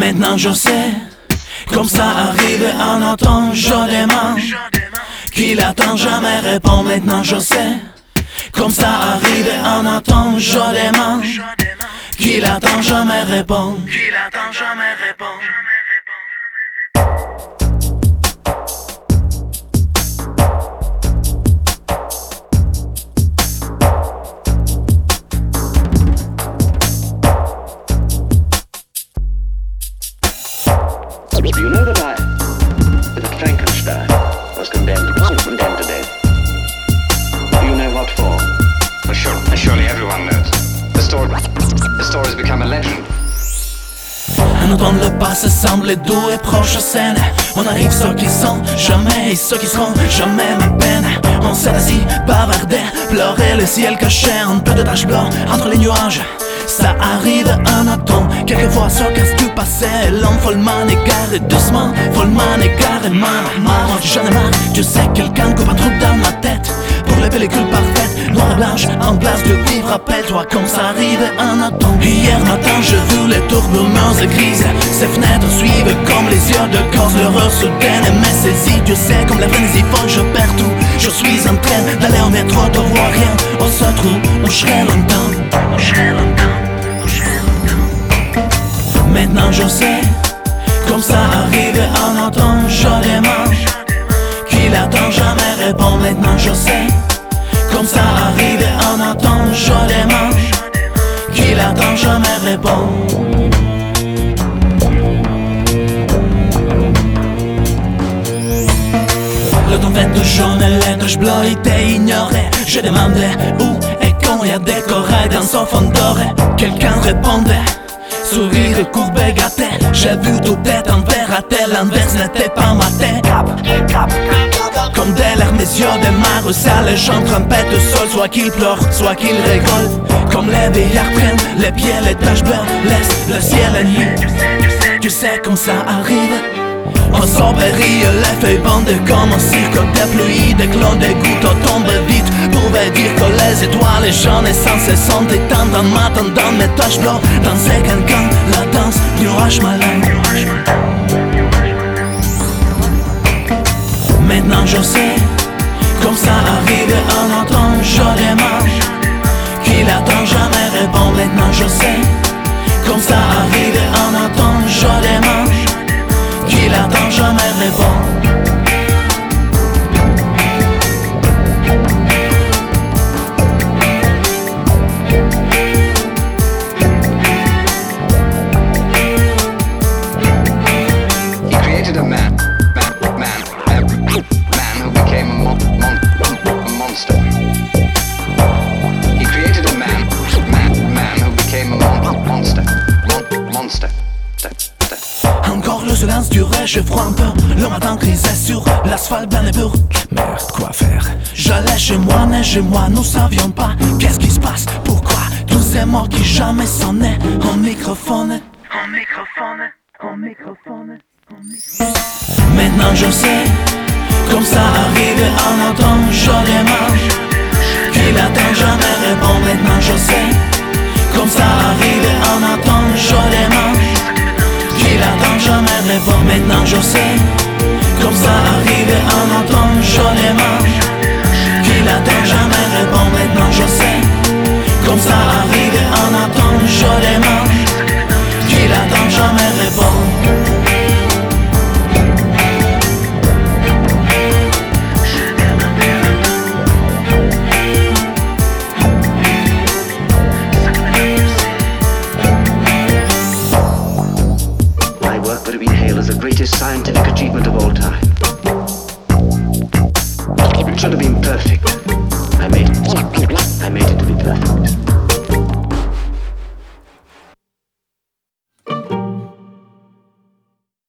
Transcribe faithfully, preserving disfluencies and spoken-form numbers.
Maintenant je sais, comme ça arrive en automne, je demande qu'il attend jamais répond. Maintenant je sais, comme ça arrive en automne, je demande qu'il attend jamais répond. Qu'il attend jamais répond. You know that I, that Frankenstein was condemned, condemned to death. Do you know what for? Well, sure, surely everyone knows. The story, the story has become a legend. Un automne, le passé semble doux et proche scène. On arrive ceux qui sont jamais et ceux qui seront jamais ma peine. On s'est assis, bavardé, pleurer le ciel caché, un peu de taches blanches entre les nuages. Ça arrive en automne, quelquefois ce casse du passé. L'homme follement égaré, doucement, follement égaré. Maman, j'en ai marre, tu sais quelqu'un coupe un trou dans ma tête. Pour les pellicules parfaites, noire et blanche, en glace de vivre. Rappelle-toi comme ça arrive en automne. Hier matin j'ai vu les tourbillonneuses grises. Ces fenêtres suivent comme les yeux de corse. L'heureux soudaine mais saisie, tu sais comme la frénésie folle, je perds tout. Je suis en train d'aller au métro, de voir rien. On se trouve, on serait longtemps, on serait longtemps. Maintenant je sais, comme ça arrive en automne, je demande qu'il attend jamais répond. Maintenant je sais, comme ça arrive en automne, je demande qu'il attend jamais répond. Le temps fait de jaune et les taches bleues étaient ignorées. Je demandais où et quand il y a des corails dans son fond doré. Quelqu'un répondait, sourire courbé gâté. J'ai vu tout être en verre raté, l'inverse n'était pas maté. Comme des larmes des yeux des mares sales, les gens trempettent au sol, soit qu'ils pleurent, soit qu'ils rigolent. Comme les vieillards prennent les pieds, les taches bleues laissent le ciel à nuit. Tu sais, tu sais, tu sais comme ça arrive. On s'embérit, les feuilles bandent comme un cirque de pluie. Des clones, des gouttes tombent vite. Pouvait dire que les étoiles, les gens naissants sont éteintes en m'attendant mes taches blanches. Danser quelqu'un, la danse du rage malin. Maintenant je sais, comme ça arrive en automne, je demande qu'il attend jamais répond. Maintenant je sais, comme ça arrive en automne, je demande qu'il attend jamais répond. He created a man, man, man, man, man who became a, mon, mon, a monster. He created a man, man, man who became a mon, monster, mon, monster. Encore le silence durait, j'ai froid un peu. Le matin grisait sur l'asphalte blanc et pur. Merde, quoi faire? J'allais chez moi, neige chez moi, nous savions pas qu'est-ce qui se passe, pourquoi. Tous ces mots qui jamais sonnaient en microphone. En microphone, en microphone, en microphone. Maintenant je sais, comme ça arrive en automne, je demande qu'il attend jamais répond. Maintenant je sais, comme ça arrive en automne, je demande qu'il attend jamais répond. Maintenant je sais, comme ça arrive en automne, je demande qu'il attend jamais répond. Maintenant je sais, comme ça arrive en automne, je demande qu'il attend jamais répond. Would have been hailed as the greatest scientific achievement of all time. It should have been perfect.